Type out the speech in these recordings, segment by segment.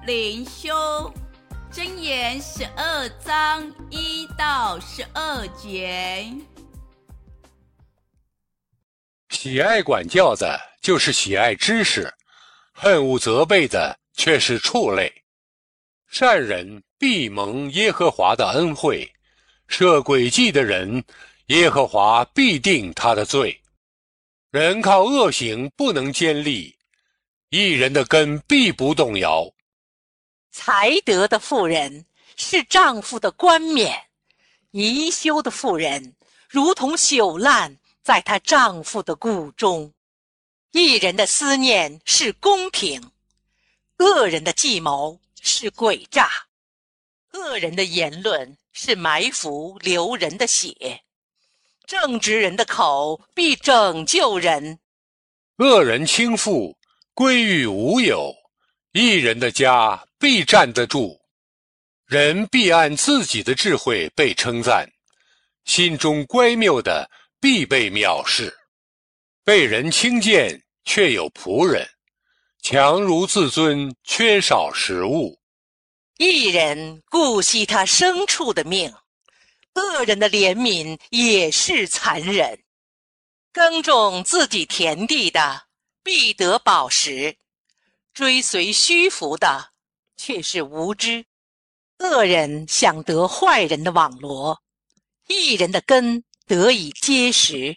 灵修，箴言12章1到12节。 喜爱管教的，就是喜爱知识；恨恶责备的，却是畜类。善人必蒙耶和华的恩惠，设诡计的人，耶和华必定他的罪。人靠恶行不能坚立，义人的根必不动摇。 才德的妇人是丈夫的冠冕，贻羞的妇人如同朽烂在她丈夫的骨中。义人的思念是公平，恶人的计谋是诡诈，恶人的言论是埋伏流人的血，正直人的口必拯救人。 恶人倾覆，归于无有；义人的家必站得住。人必按自己的智慧被称赞，心中乖谬的必被藐视。被人轻贱，却有仆人；强如自尊，缺少食物。 义人顾惜他牲畜的命，恶人的怜悯也是残忍。耕种自己田地的必得饱食，追随虚浮的却是无知。恶人想得坏人的网罗，义人的根得以结实。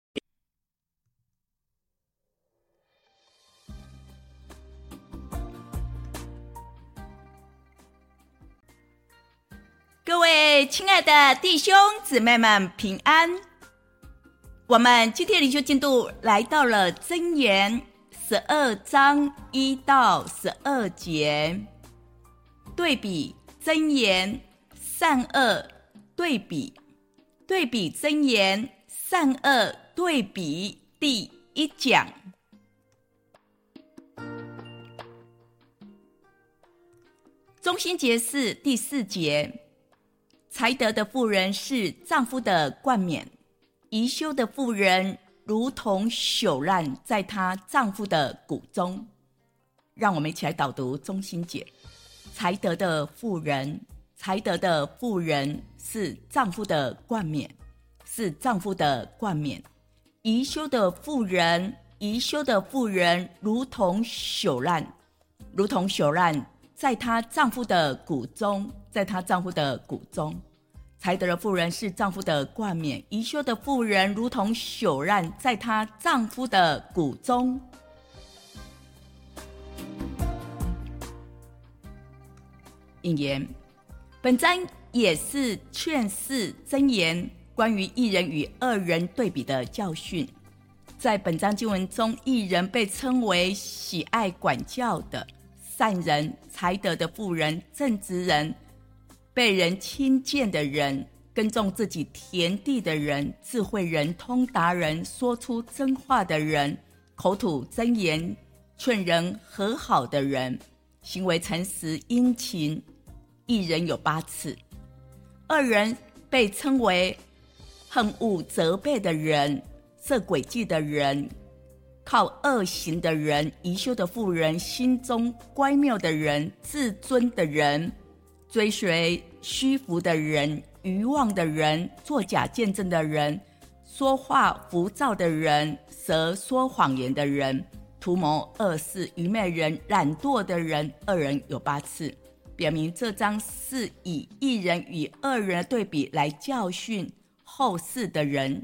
各位亲爱的弟兄姊妹们平安。我们今天灵修进度来到了箴言12章1到12节。对比箴言善恶对比，对比箴言善恶对比第1讲。中心节是第4节。才德的妇人是丈夫的冠冕，贻羞的妇人如同朽烂在她丈夫的骨中。让我们一起来导读中心节。才德的妇人，才德的妇人是丈夫的冠冕，是丈夫的冠冕。贻羞的妇人，贻羞的妇人如同朽烂，如同朽烂在她丈夫的骨中，在她丈夫的骨中。才德的妇人是丈夫的冠冕，贻羞的妇人如同朽烂在她丈夫的骨中。引言：本章也是劝世箴言关于义人与恶人对比的教训。在本章经文中，义人被称为喜爱管教的善人，才德的妇人，正直人，被人轻贱的人，耕种自己田地的人，智慧人，通达人，说出真话的人，口吐真言，劝人和好的人，行为诚实殷勤，义人有8次。恶人被称为恨恶责备的人，设诡计的人，靠恶行的人，贻羞的妇人，心中乖谬的人，自尊的人，追随虚浮的人，愚妄的人，作假见证的人，说话浮躁的人，舌说谎言的人，图谋恶事，愚昧人，懒惰的人。恶人有8次，表明这章是以义人与恶人的对比来教训后世的人。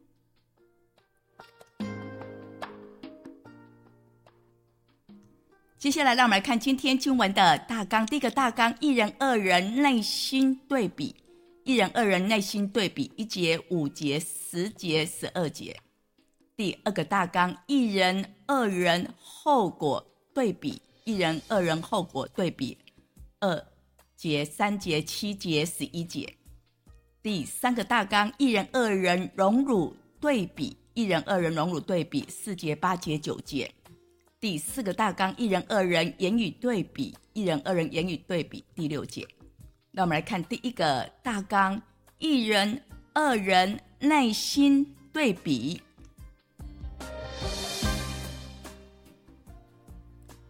接下来让我们来看今天经文的大纲。第一个大纲，义人恶人内心对比。义人恶人内心对比，1节、5节、10节、12节。第二个大纲，义人恶人后果对比。义人恶人后果对比，2节、3节、7节、11节。第三个大纲，义人恶人荣辱对比。义人恶人荣辱对比，4节、8节、9节。第4个大纲，义人恶人言语对比。义人恶人言语对比，第6节。那我们来看第一个大纲，义人恶人内心对比。第一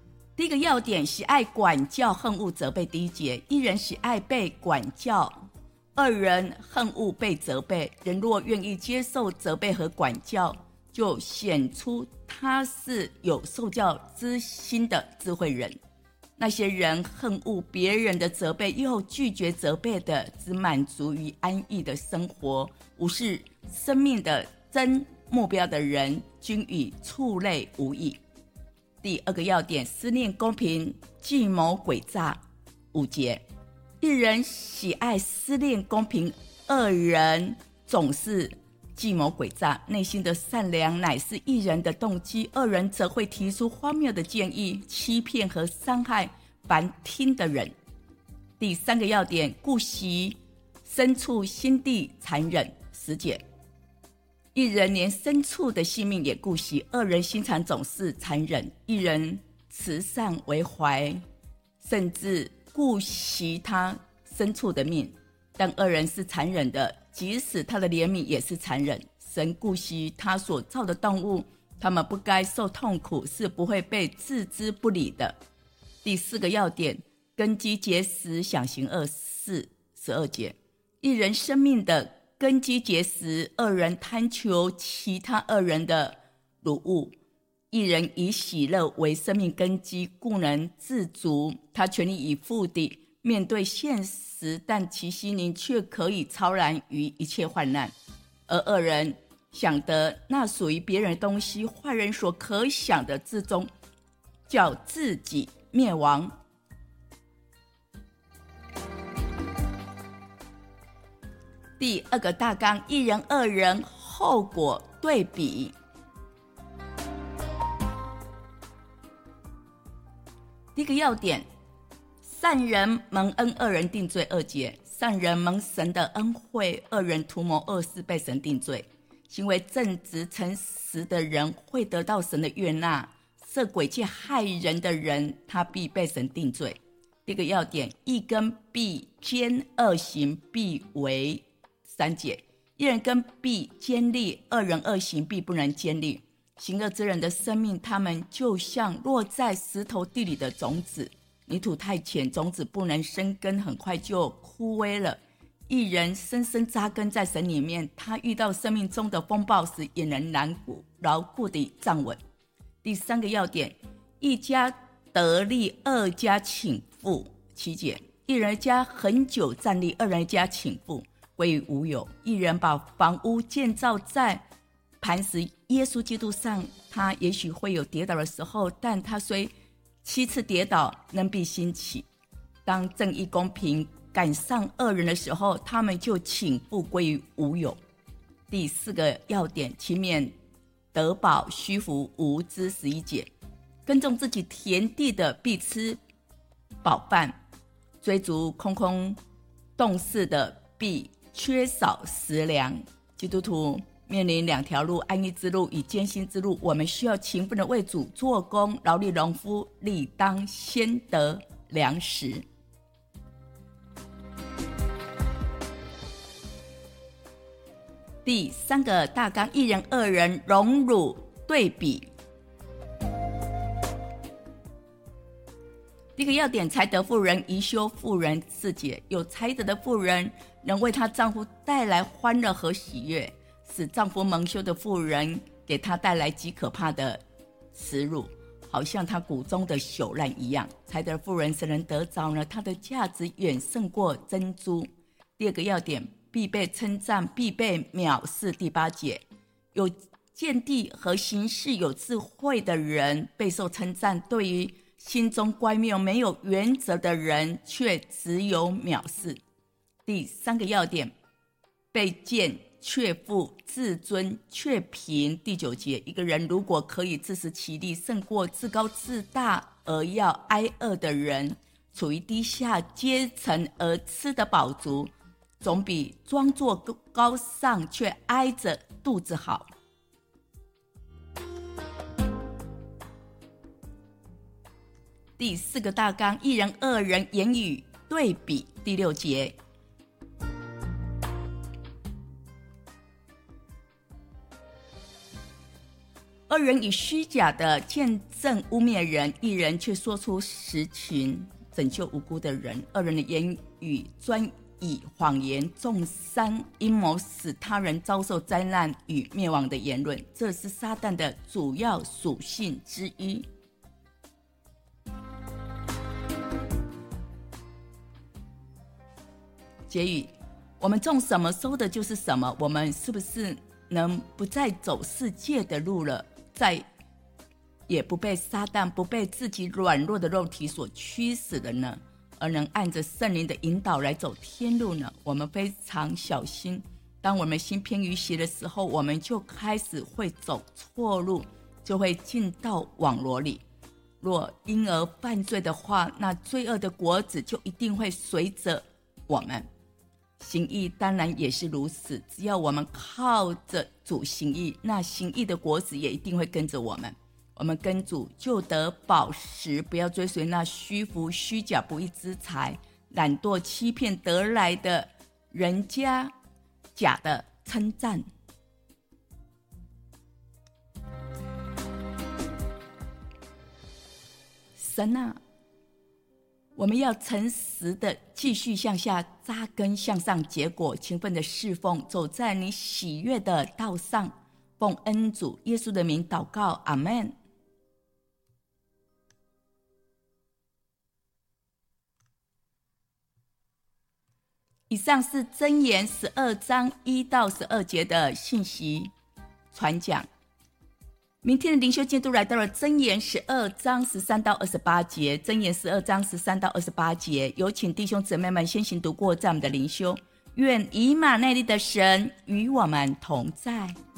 第一个要点，喜爱管教，恨恶责备。第一节，一人喜爱被管教，二人恨恶被责备。人若愿意接受责备和管教，就显出他是有受教之心的智慧人。那些人恨恶别人的责备，又拒绝责备的，只满足于安逸的生活，无视生命的真目标的人，均与畜类无异。第二个要点，思念公平，计谋诡诈。5节，一人喜爱思念公平，二人总是计谋诡诈。内心的善良乃是一人的动机，二人则会提出荒谬的建议，欺骗和伤害凡听的人。第三个要点，顾惜牲畜心地残忍。10节，一人连牲畜的性命也顾惜，二人心肠总是残忍。一人慈善为怀，甚至顾惜他牲畜的命，但二人是残忍的，即使他的怜悯也是残忍。神顾惜他所造的动物，他们不该受痛苦，是不会被置之不理的。第4个要点，根基结实，想行恶事。12节，一人生命的根基结实，二人贪求其他二人的辱物。一人以喜乐为生命根基，故能自足，他全力以赴地面对现实，但其心灵却可以超然于一切患难。而二人想得那属于别人的东西，坏人所可想的之中，叫自己灭亡。第2个大纲，一人二人后果对比。第一个要点，善人蒙恩，二人定罪。2节，善人蒙神的恩惠，二人图谋恶事，被神定罪。行为正直诚实的人会得到神的悦纳，设诡计害人的人，他必被神定罪。第一个要点，一根必坚，二行必为。3节，一人根必坚立，二人恶行必不能坚立。行恶之人的生命，他们就像落在石头地里的种子，泥土太浅，种子不能生根，很快就枯萎了。一人深深扎根在神里面，他遇到生命中的风暴时，也能牢固地站稳。第3个要点，一家得利，二家倾覆。7节，一人家很久站立，二人家倾覆，归于无有。一人把房屋建造在磐石耶稣基督上，他也许会有跌倒的时候，但他虽7次跌倒，仍必兴起。当正义公平赶上恶人的时候，他们就倾覆，归于无有。第4个要点，勤勉得饱，虚浮无知。11节，耕种自己田地的必吃饱饭，追逐空空洞室的必缺少食粮。基督徒面临2条路，安逸之路与艰辛之路。我们需要勤奋的为主做工，劳力农夫理当先得粮食。第3个大纲，一人二人荣辱对比。第一个要点，才德妇人宜修妇人。4节，有才德的妇人能为她丈夫带来欢乐和喜悦，使丈夫蒙羞的妇人给她带来极可怕的耻辱，好像她骨中的朽烂一样。才德的妇人谁能得着呢？她的价值远胜过珍珠。第2个要点，必被称赞，必被藐视。第8节，有见地和行事有智慧的人备受称赞，对于心中乖谬没有原则的人却只有藐视。第3个要点，被见却富，自尊却贫。第9节，一个人如果可以自食其力，胜过自高自大而要挨饿的人，处于低下阶层而吃得饱足，总比装作高尚却挨着肚子好。第4个大纲，一人二人言语对比。第6节，二人以虚假的见证污蔑人，一人却说出实情，拯救无辜的人。恶人的言语专以谎言重伤阴谋，使他人遭受灾难与灭亡的言论，这是撒旦的主要属性之一。结语：我们种什么收的就是什么。我们是不是能不再走世界的路了，再也不被撒旦、不被自己软弱的肉体所驱使了呢？而能按着圣灵的引导来走天路呢？我们非常小心，当我们心偏于邪的时候，我们就开始会走错路，就会进到网罗里。若因而犯罪的话，那罪恶的果子就一定会随着我们。行义当然也是如此，只要我们靠着主行义，那行义的果子也一定会跟着我们。我们跟主就得饱食，不要追随那虚浮虚假不义之财，懒惰欺骗得来的人家假的称赞。神啊，我们要诚实的继续向下扎根，向上结果，勤奋的侍奉，走在你喜悦的道上。奉恩主耶稣的名祷告，阿们。以上是箴言12章1到12节的信息传讲。明天的灵修进度来到了箴言12章13到28节。箴言12章13到28节，有请弟兄姊妹们先行读过这样的灵修。愿以马内利的神与我们同在。